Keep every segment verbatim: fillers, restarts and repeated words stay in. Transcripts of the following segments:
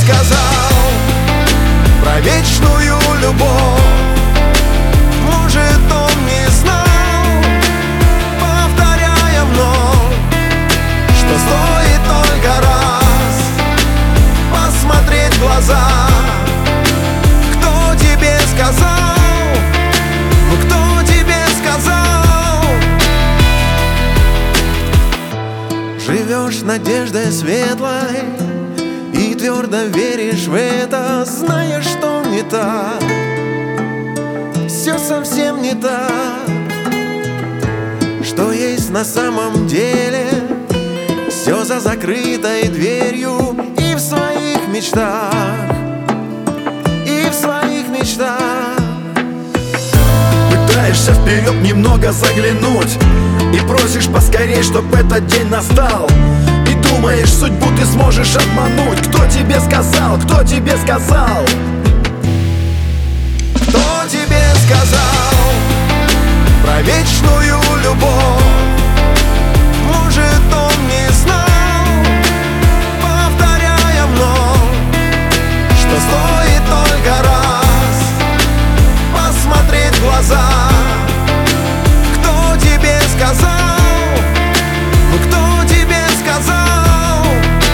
сказал про вечную любовь? Может, он не знал, повторяя вновь, что стоит только раз посмотреть в глаза. Кто тебе сказал? Ну кто тебе сказал? Живешь надеждой светлой и твердо веришь в это, зная, что не так, все совсем не так, что есть на самом деле. Все за закрытой дверью и в своих мечтах, и в своих мечтах. Пытаешься вперед немного заглянуть и просишь поскорей, чтоб этот день настал. И думаешь, судьбу ты сможешь обмануть. Кто тебе сказал? Кто тебе сказал? Кто тебе сказал про вечную любовь? Может, он не знал, повторяя вновь, что стоит только раз посмотреть в глаза. Кто тебе сказал? Ну кто тебе сказал?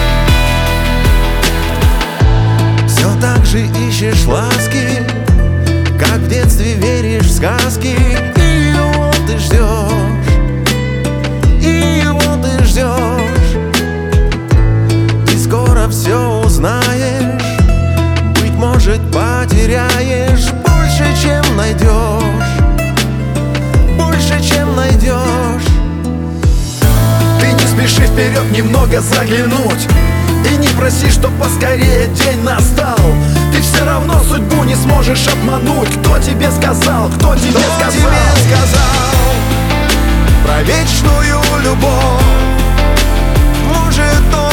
Все так же ищешь ласки, как в детстве веришь в сказки, и его ты ждешь, и его ты ждешь. Ты скоро все узнаешь, быть может, потеряешь больше, чем найдешь, больше, чем найдешь. Ты не спеши вперед немного заглянуть и не проси, чтоб поскорее день настал. Ты все равно судьбу не сможешь обмануть. Кто тебе сказал? Кто тебе Кто сказал? тебе сказал про вечную любовь? Может, он